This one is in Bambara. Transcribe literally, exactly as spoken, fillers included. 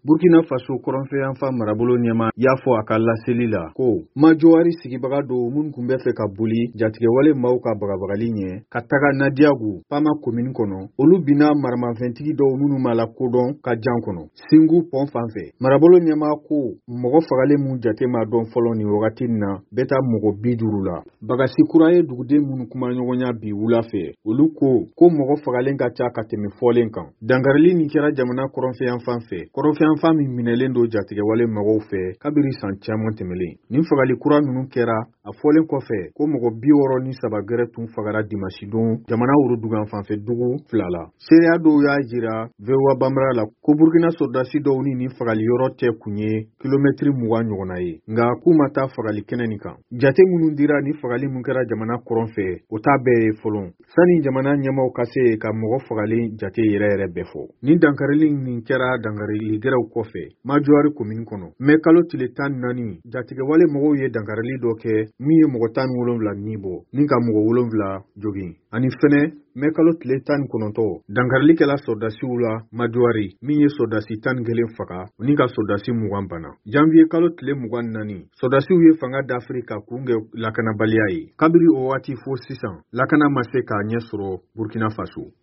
Burkina Faso kɔrɔnfɛyanfa marabolo ɲɛma y'a fɔ a ka laseli la ko majɔwari sigibaga do minnu kun bɛ fɛ ka boli jatigɛwale maaw ka bagabagali ɲɛ ka taga Nadiagu Pama commune kɔnɔ olu bina maramafɛntigi dɔw minnu ma la kodɔn ka jan kɔnɔ Singu pont fan fɛ. Marabolo ɲɛma ko mɔgɔ fagalen mun jate ma dɔn fɔlɔ ni wagati na bɛ taa mɔgɔ bi duuru la. Bagasi kura ye duguden minnu kuma ɲɔgɔnya bi wula fɛ olu ko ko mɔgɔ fagalen ka ca ka tɛmɛ fɔlen kan. Dangarili nin kɛra jamana kɔrɔnfɛyanfan fɛ. Kɔrɔnfɛyanfan min minɛlen do jatigɛwale mɔgɔw fɛ kabiri san caman tɛmɛlen. Nin fagali kura ninnu kɛra a fɔlen kɔfɛ ko mɔgɔ bi wɔɔrɔ ni saba gɛrɛ tun fagara dimanche don jamana Worodugan fanfɛ dugu fila la. Seereya dɔw y'a jira V O A Banbara la ko Burkina sɔrdasi dɔw ni nin fagali yɔrɔ tɛ kun ye kilomɛtiri mugan ɲɔgɔnna ye. Nga k'u ma taa fagali kɛnɛ nin kan. Jate minnu dira ni fagali mun kɛra jamana kɔrɔn fɛ o t'a bɛɛ ye fɔlɔ. Sani jamana ɲɛmaw ka se ka mɔgɔ fagali jate yɛrɛ yɛrɛ bɛɛ fɔ. Ni dankarili nin kɛra dankarili gɛrɛw kɔfɛ Majɔwari commune kɔnɔ. Mɛ kalo tile tan ni naani jatigɛwale mɔgɔw ye dankarili dɔ kɛ min ye mɔgɔ tan ni wolonwula ni bɔ ni ka mɔgɔ wolonwula jogin. Ani fɛnɛ mɛ kalo tile tan ni kɔnɔntɔn dankarilikɛla sɔrdasiw la Majɔwari min ye sɔrdasi tan ni kelen faga ni ka sɔrdasi mugan bana. Janvier kalo tile mugan ni naani sɔrdasiw ye fanga d'Afrique ka kun kɛ lakanabaliya ye. Kabiri o waati fo sisan lakana ma se k'a ɲɛ sɔrɔ Burkina Faso.